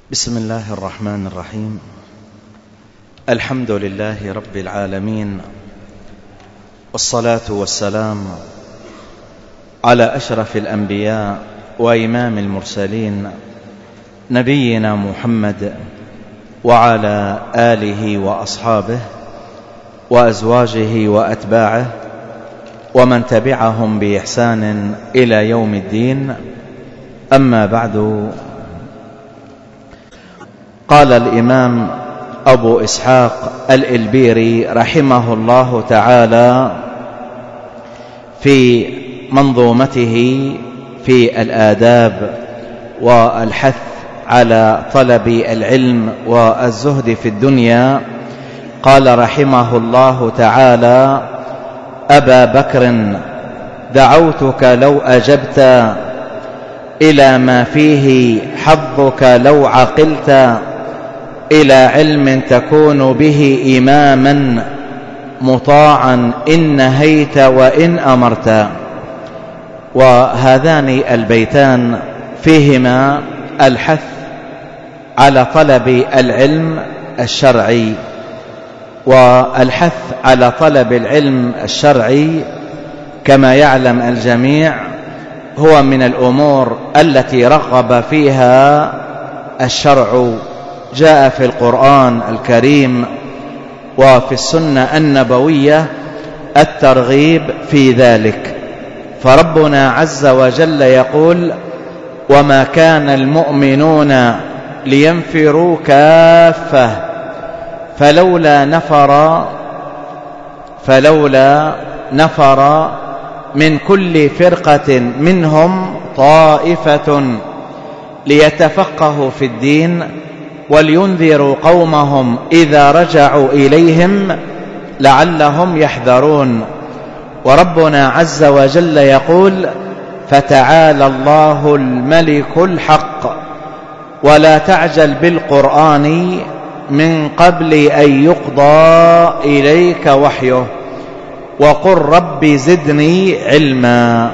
بسم الله الرحمن الرحيم. الحمد لله رب العالمين، والصلاة والسلام على أشرف الأنبياء وإمام المرسلين نبينا محمد وعلى آله وأصحابه وأزواجه وأتباعه ومن تبعهم بإحسان إلى يوم الدين. أما بعد، قال الإمام أبو إسحاق الإلبيري رحمه الله تعالى في منظومته في الآداب والحث على طلب العلم والزهد في الدنيا، قال رحمه الله تعالى: أبا بكر دعوتك لو أجبت إلى ما فيه حظك لو عقلت، إلى علم تكون به إماما مطاعا إن نهيت وإن أمرت. وهذان البيتان فيهما الحث على طلب العلم الشرعي، والحث على طلب العلم الشرعي كما يعلم الجميع هو من الأمور التي رغب فيها الشرع. جاء في القرآن الكريم وفي السنة النبوية الترغيب في ذلك، فربنا عز وجل يقول: وما كان المؤمنون لينفروا كافة فلولا نفر من كل فرقة منهم طائفة ليتفقهوا في الدين ولينذروا قومهم إذا رجعوا إليهم لعلهم يحذرون. وربنا عز وجل يقول: فتعالى الله الملك الحق ولا تعجل بالقرآن من قبل أن يقضى إليك وحيه وقل رب زدني علما.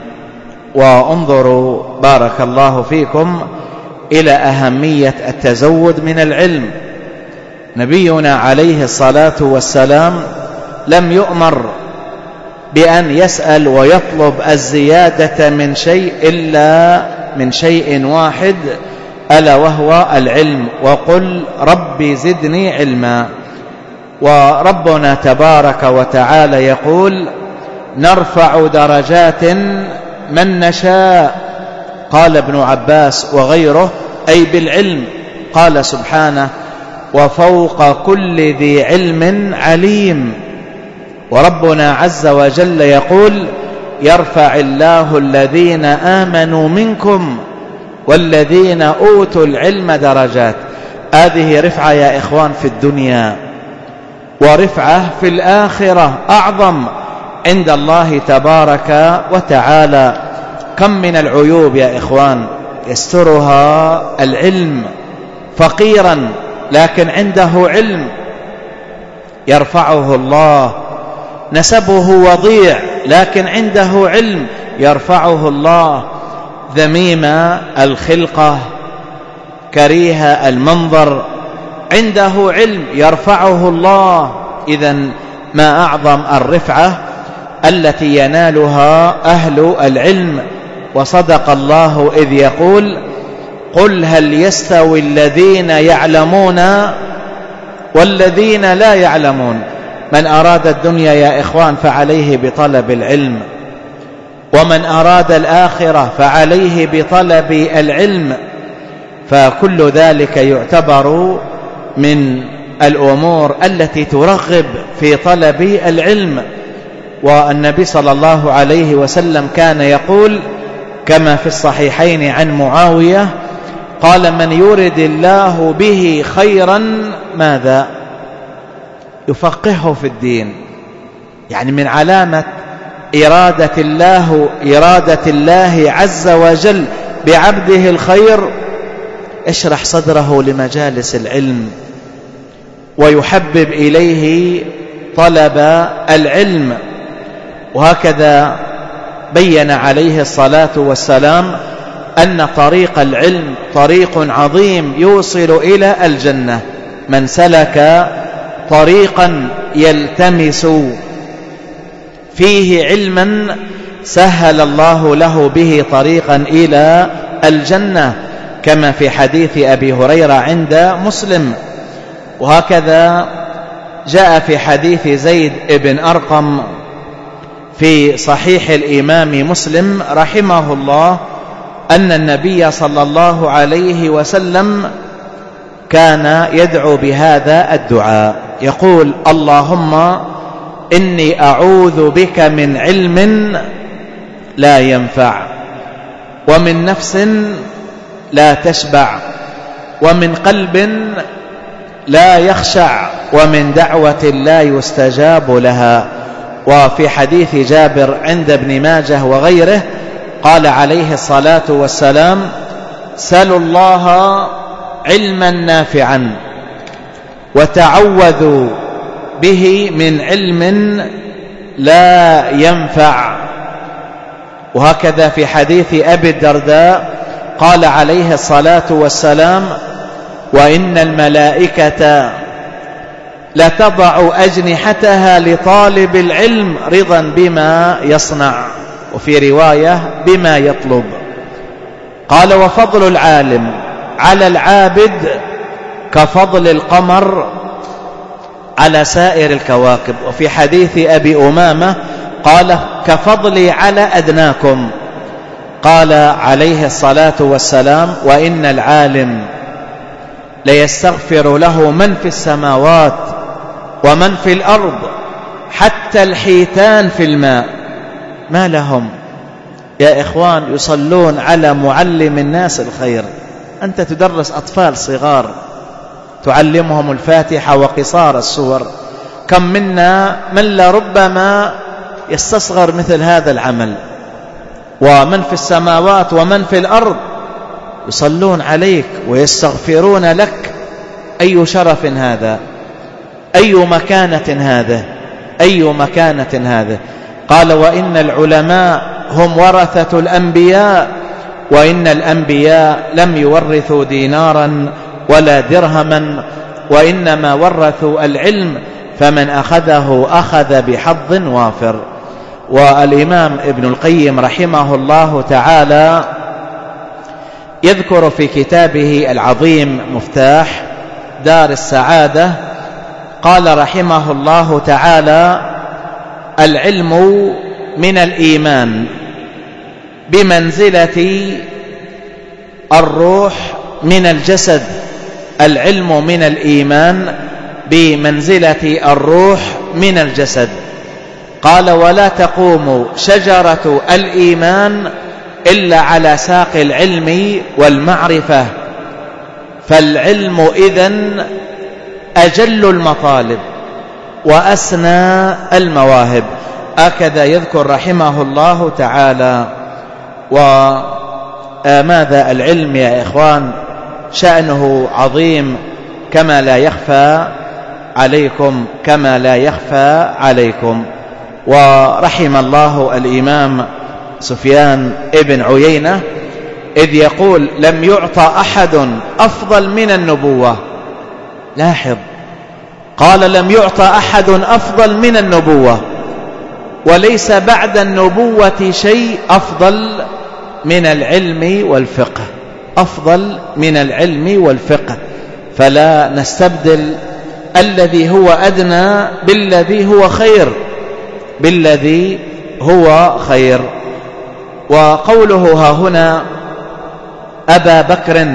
وانظروا بارك الله فيكم إلى أهمية التزود من العلم. نبينا عليه الصلاة والسلام لم يؤمر بأن يسأل ويطلب الزيادة من شيء إلا من شيء واحد، ألا وهو العلم، وقل رب زدني علما. وربنا تبارك وتعالى يقول: نرفع درجات من نشاء. قال ابن عباس وغيره: أي بالعلم. قال سبحانه: وفوق كل ذي علم عليم. وربنا عز وجل يقول: يرفع الله الذين آمنوا منكم والذين أوتوا العلم درجات. هذه رفعة يا إخوان في الدنيا، ورفعة في الآخرة أعظم عند الله تبارك وتعالى. كم من العيوب يا إخوان يسترها العلم، فقيرا لكن عنده علم يرفعه الله، نسبه وضيع لكن عنده علم يرفعه الله، ذميم الخلقة كريه المنظر عنده علم يرفعه الله. إذن ما أعظم الرفعة التي ينالها أهل العلم. وصدق الله إذ يقول: قل هل يستوي الذين يعلمون والذين لا يعلمون. من أراد الدنيا يا إخوان فعليه بطلب العلم، ومن أراد الآخرة فعليه بطلب العلم، فكل ذلك يعتبر من الأمور التي ترغب في طلب العلم. والنبي صلى الله عليه وسلم كان يقول كما في الصحيحين عن معاوية قال: من يرد الله به خيرا ماذا؟ يفقهه في الدين. يعني من علامة إرادة الله عز وجل بعبده الخير اشرح صدره لمجالس العلم ويحبب إليه طلب العلم. وهكذا بين عليه الصلاة والسلام أن طريق العلم طريق عظيم يوصل إلى الجنة. من سلك طريقا يلتمس فيه علما سهل الله له به طريقا إلى الجنة، كما في حديث أبي هريرة عند مسلم. وهكذا جاء في حديث زيد بن أرقم في صحيح الإمام مسلم رحمه الله أن النبي صلى الله عليه وسلم كان يدعو بهذا الدعاء، يقول: اللهم إني أعوذ بك من علم لا ينفع، ومن نفس لا تشبع، ومن قلب لا يخشع، ومن دعوة لا يستجاب لها. وفي حديث جابر عند ابن ماجه وغيره قال عليه الصلاة والسلام: سلوا الله علما نافعا وتعوذوا به من علم لا ينفع. وهكذا في حديث أبي الدرداء قال عليه الصلاة والسلام: وإن الملائكة لتضع أجنحتها لطالب العلم رضا بما يصنع، وفي رواية بما يطلب. قال: وفضل العالم على العابد كفضل القمر على سائر الكواكب. وفي حديث أبي أمامة قال: كفضلي على أدناكم. قال عليه الصلاة والسلام: وإن العالم ليستغفر له من في السماوات ومن في الأرض حتى الحيتان في الماء. ما لهم يا إخوان يصلون على معلم الناس الخير؟ أنت تدرس أطفال صغار تعلمهم الفاتحة وقصار السور، كم منا من لربما يستصغر مثل هذا العمل. ومن في السماوات ومن في الأرض يصلون عليك ويستغفرون لك. أي شرف هذا، أي مكانة هذا، أي مكانة هذا. قال: وإن العلماء هم ورثة الأنبياء، وإن الأنبياء لم يورثوا دينارا ولا درهما، وإنما ورثوا العلم، فمن أخذه أخذ بحظ وافر. والإمام ابن القيم رحمه الله تعالى يذكر في كتابه العظيم مفتاح دار السعادة، قال رحمه الله تعالى: العلم من الإيمان بمنزلة الروح من الجسد. العلم من الإيمان بمنزلة الروح من الجسد. قال: ولا تقوم شجرة الإيمان إلا على ساق العلم والمعرفة، فالعلم إذن أجل المطالب وأسنى المواهب. هكذا يذكر رحمه الله تعالى. وماذا العلم يا إخوان؟ شأنه عظيم كما لا يخفى عليكم، كما لا يخفى عليكم. ورحم الله الإمام سفيان ابن عيينة إذ يقول: لم يعطى أحد أفضل من النبوة. لاحظ، قال: لم يعطى أحد أفضل من النبوة، وليس بعد النبوة شيء أفضل من العلم والفقه، أفضل من العلم والفقه. فلا نستبدل الذي هو أدنى بالذي هو خير، بالذي هو خير. وقوله ها هنا: أبا بكر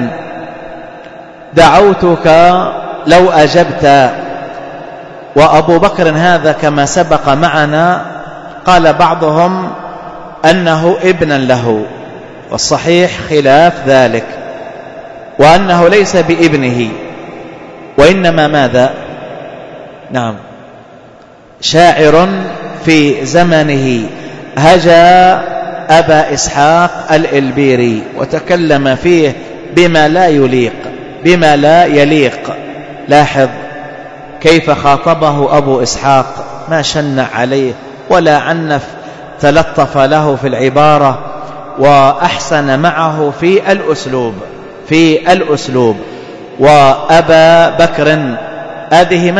دعوتك لو أجبت. وأبو بكر هذا كما سبق معنا قال بعضهم أنه ابنا له، والصحيح خلاف ذلك، وأنه ليس بابنه، وإنما ماذا؟ نعم، شاعر في زمنه هجا أبا إسحاق الإلبيري وتكلم فيه بما لا يليق، بما لا يليق. لاحظ كيف خاطبه أبو إسحاق، ما شنع عليه ولا عنف، تلطف له في العبارة وأحسن معه في الأسلوب. وأبا بكر هذه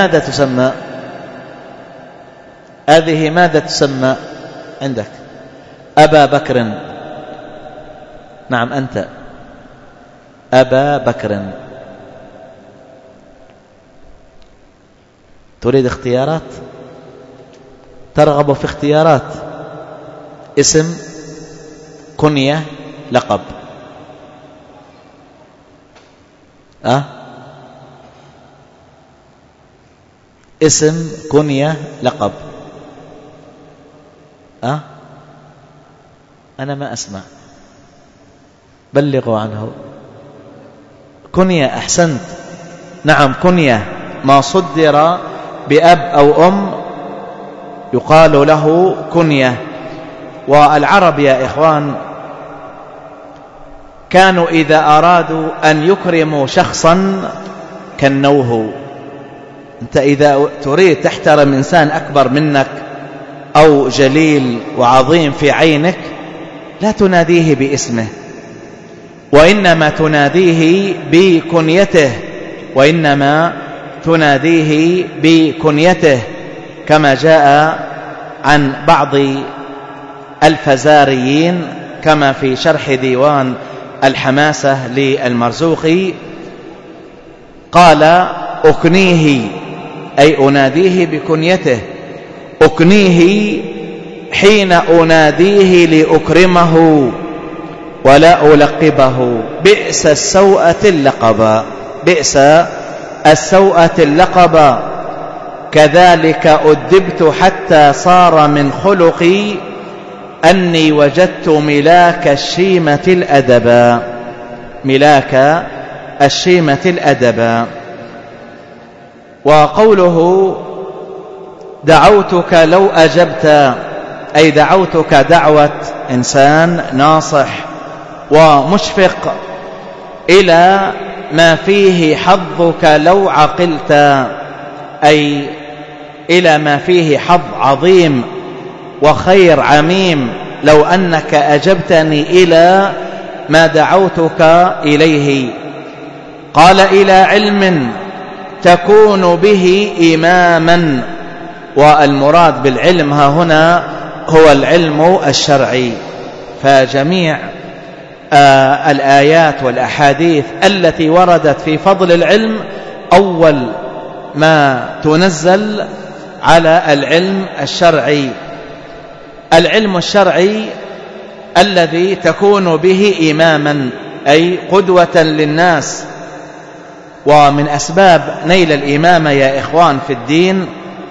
ماذا تسمى عندك؟ أبا بكر. نعم أنت أبا بكر. تريد اختيارات؟ ترغب في اختيارات؟ اسم، كنية، لقب؟ اسم، كنية، لقب؟ أنا ما أسمع، بلغوا عنه. كنية، أحسنت. نعم كنية، ما صدر بأب أو أم يقال له كنية. والعرب يا إخوان كانوا إذا أرادوا أن يكرموا شخصا كنوه. أنت إذا تريد تحترم إنسان أكبر منك أو جليل وعظيم في عينك لا تناديه باسمه، وإنما تناديه بكنيته كما جاء عن بعض الفزاريين كما في شرح ديوان الحماسة للمرزوقي قال: أكنيه أي أناديه بكنيته، أكنيه حين أناديه لأكرمه ولا ألقبه. بئس السوءة اللقب كذلك أدبت حتى صار من خلقي أني وجدت ملاك الشيمة الأدبا. وقوله دعوتك لو أجبت أي دعوتك دعوة إنسان ناصح ومشفق إلى ما فيه حظك لو عقلت، أي إلى ما فيه حظ عظيم وخير عميم لو أنك أجبتني إلى ما دعوتك إليه. قال: إلى علم تكون به إماما. والمراد بالعلم ها هنا هو العلم الشرعي. فجميع الآيات والأحاديث التي وردت في فضل العلم أول ما تنزل على العلم الشرعي. العلم الشرعي الذي تكون به إماما أي قدوة للناس. ومن أسباب نيل الإمامة يا إخوان في الدين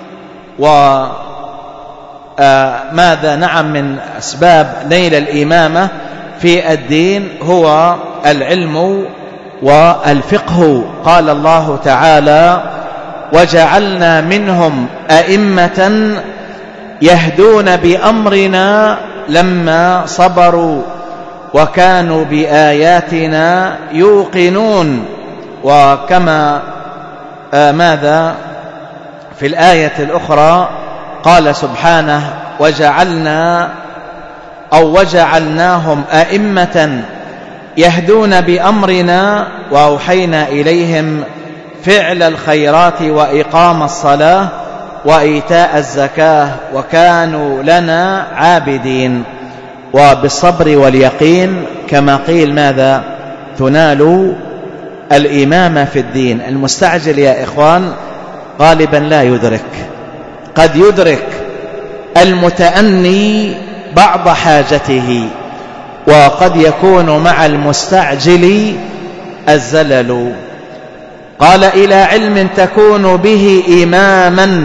من أسباب نيل الإمامة في الدين هو العلم والفقه. قال الله تعالى: وجعلنا منهم أئمة يهدون بأمرنا لما صبروا وكانوا بآياتنا يوقنون. وكما ماذا في الآية الأخرى قال سبحانه: وجعلناهم أئمة يهدون بأمرنا وأوحينا إليهم فعل الخيرات وإقام الصلاة وإيتاء الزكاة وكانوا لنا عابدين. وبالصبر واليقين كما قيل ماذا تنال الإمامة في الدين. المستعجل يا إخوان غالبا لا يدرك، قد يدرك المتأني بعض حاجته، وقد يكون مع المستعجل الزلل. قال: إلى علم تكون به إماما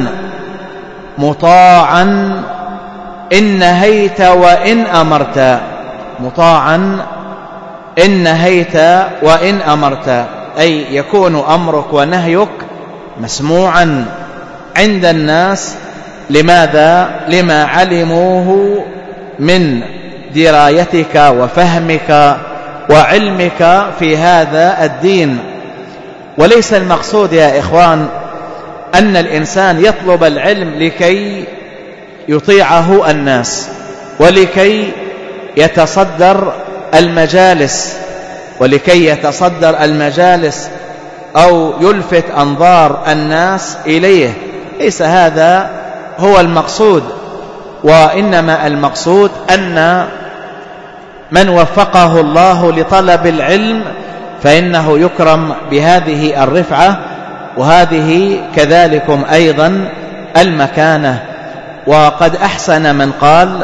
مطاعا إن نهيت وإن أمرت. مطاعا إن نهيت وإن أمرت، أي يكون أمرك ونهيك مسموعا عند الناس. لماذا؟ لما علموه من درايتك وفهمك وعلمك في هذا الدين. وليس المقصود يا إخوان أن الإنسان يطلب العلم لكي يطيعه الناس ولكي يتصدر المجالس، ولكي يتصدر المجالس أو يلفت أنظار الناس إليه. ليس هذا هو المقصود، وإنما المقصود أن من وفقه الله لطلب العلم فإنه يكرم بهذه الرفعة، وهذه كذلكم أيضا المكانة. وقد أحسن من قال: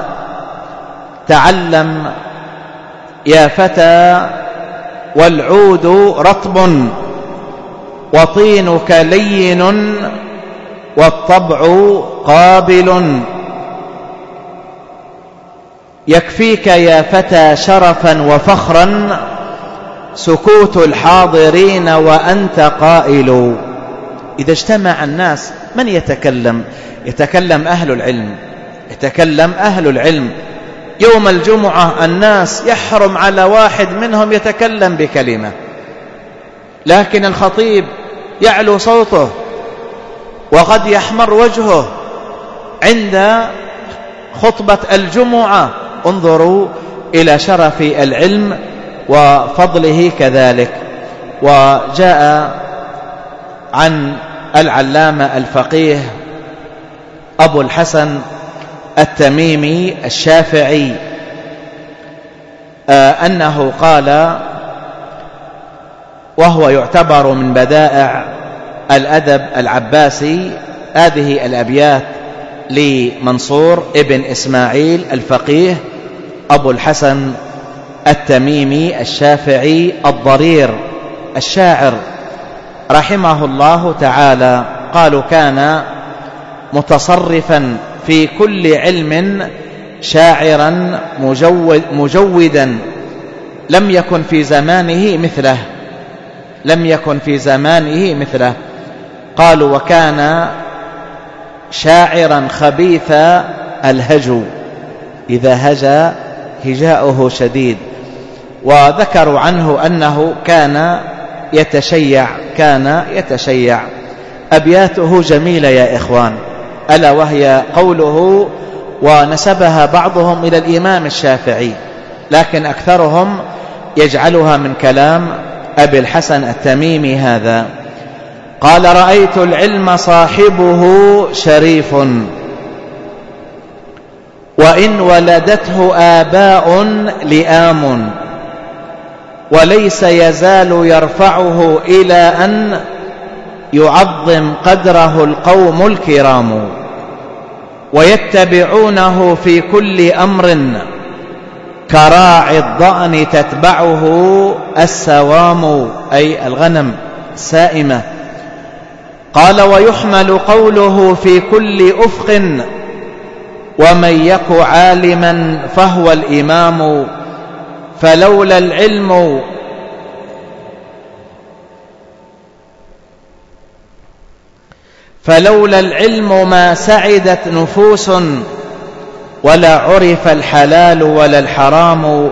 تعلم يا فتى والعود رطب، وطينك لين، والطبع قابل. يكفيك يا فتى شرفا وفخرا سكوت الحاضرين وأنت قائل. إذا اجتمع الناس من يتكلم؟ يتكلم أهل العلم، يتكلم أهل العلم. يوم الجمعة الناس يحرم على واحد منهم يتكلم بكلمة، لكن الخطيب يعلو صوته وقد يحمر وجهه عند خطبة الجمعة. انظروا إلى شرف العلم وفضله كذلك. وجاء عن العلامة الفقيه أبو الحسن التميمي الشافعي أنه قال، وهو يعتبر من بدائع الأدب العباسي، هذه الأبيات لمنصور ابن إسماعيل الفقيه أبو الحسن التميمي الشافعي الضرير الشاعر رحمه الله تعالى. قالوا: كان متصرفا في كل علم، شاعرا مجودا، لم يكن في زمانه مثله، لم يكن في زمانه مثله. قالوا: وكان شاعرا خبيث الهجو، إذا هجا هجاؤه شديد. وذكروا عنه أنه كان يتشيع. أبياته جميلة يا إخوان، ألا وهي قوله، ونسبها بعضهم إلى الإمام الشافعي، لكن أكثرهم يجعلها من كلام أبي الحسن التميمي هذا. قال: رأيت العلم صاحبه شريف، وإن ولدته آباء لئام، وليس يزال يرفعه إلى أن يعظم قدره القوم الكرام، ويتبعونه في كل أمر كراعي الضأن تتبعه السوام، أي الغنم السائمة. قال: ويحمل قوله في كل أفق، ومن يك عالما فهو الإمام، فلولا العلم ما سعدت نفوس، ولا عرف الحلال ولا الحرام،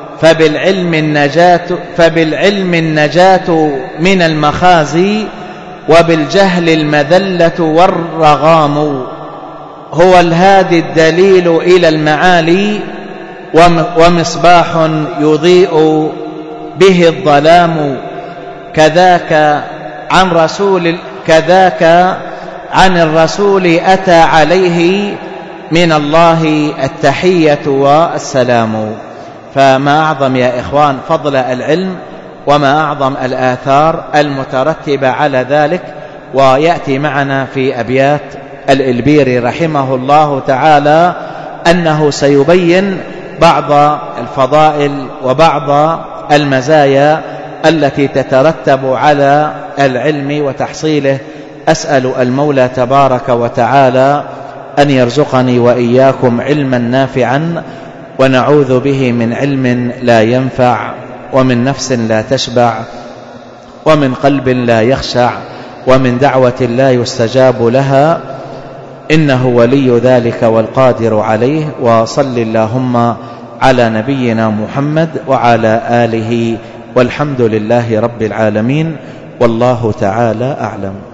فبالعلم النجاة من المخازي، وبالجهل المذلة والرغام. هو الهادي الدليل إلى المعالي، ومصباح يضيء به الظلام. كذاك عن الرسول أتى عليه من الله التحية والسلام. فما أعظم يا إخوان فضل العلم، وما أعظم الآثار المترتبة على ذلك. ويأتي معنا في أبيات الإلبيري رحمه الله تعالى أنه سيبين بعض الفضائل وبعض المزايا التي تترتب على العلم وتحصيله. أسأل المولى تبارك وتعالى أن يرزقني وإياكم علما نافعا، ونعوذ به من علم لا ينفع، ومن نفس لا تشبع، ومن قلب لا يخشع، ومن دعوة لا يستجاب لها، إنه ولي ذلك والقادر عليه. وصل اللهم على نبينا محمد وعلى آله، والحمد لله رب العالمين، والله تعالى أعلم.